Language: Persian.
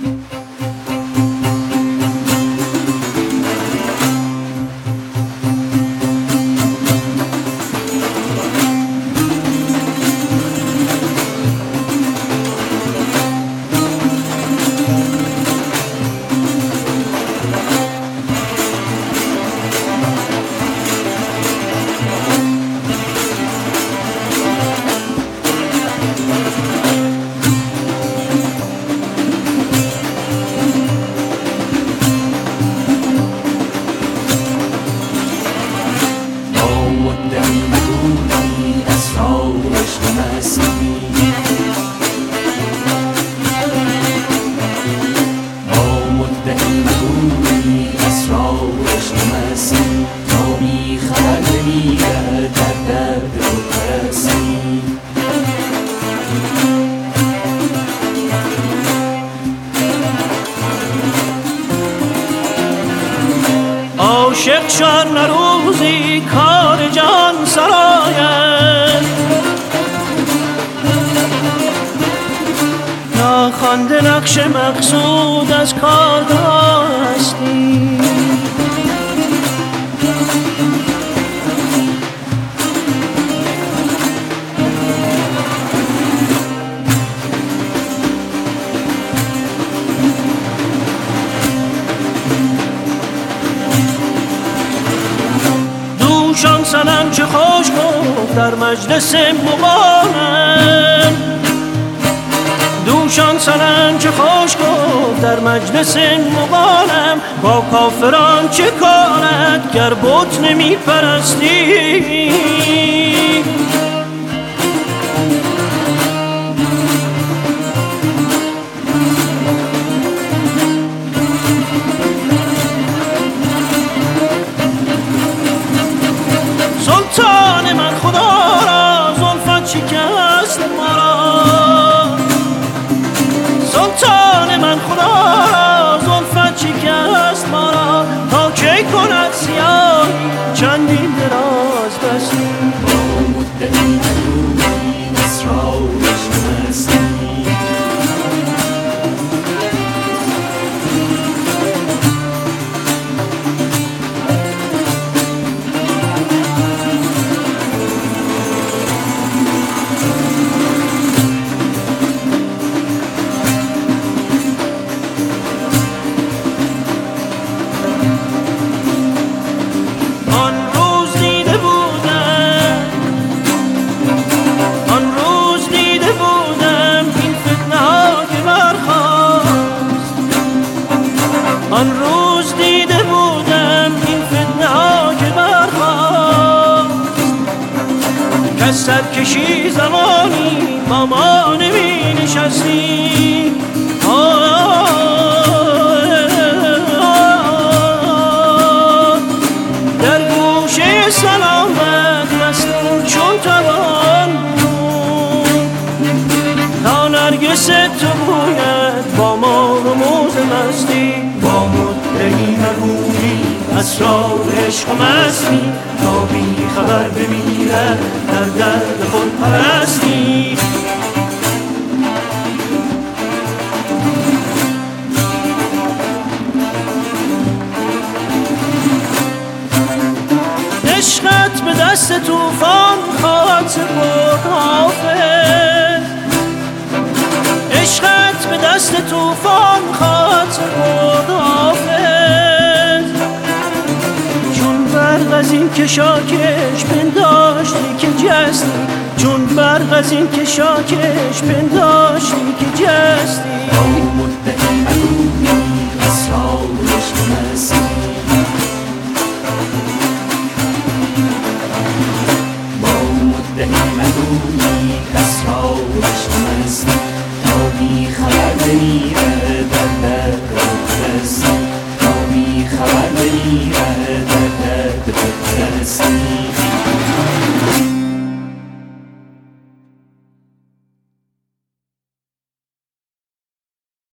عاشق شان روزی کار جان سراید، ناخوانده نقش مقصود از کارگاه هستی. دوشان سنم چه خوش گفت در مجلس مغانم، دوشان سنم چه خوش گفت در مجلس مغانم. با کافران چه کارد گر بت نمی پرستی؟ سلطان من خدا را زلفت شکست مرا، سلطان من خدا را زلفت شکست مرا. تا کی کند سیاهی چندین دراز دستی؟ با مدعی مدعوی اسرارش مستی. آن روز دیده بودم این فتنه ها که برخاست، که سرکشی زمانی با ما نمی نشستی. در گوشه سلامت مستور چون توان بود، تا نرگس تو بوید با ما رموز مستی. با مدعی مگویی اسرار عشق و مستی، تا بی خبر بمیرد در درد خود پرستی. عشقت به دست طوفان خواهد سپرد حافظ، عشقت به دست طوفان خواهد سپرد حافظ. چون برق از این کشاکش پنداشتی که جستی، چون برق از این کشاکش پنداشتی که جستی. با مدعی مگویی اسرار عشق مستی، با مدعی مگویی اسرار عشق مستی. تا بی خبر بمیره در درد خود، تا بی خبر بمیره در درد خود.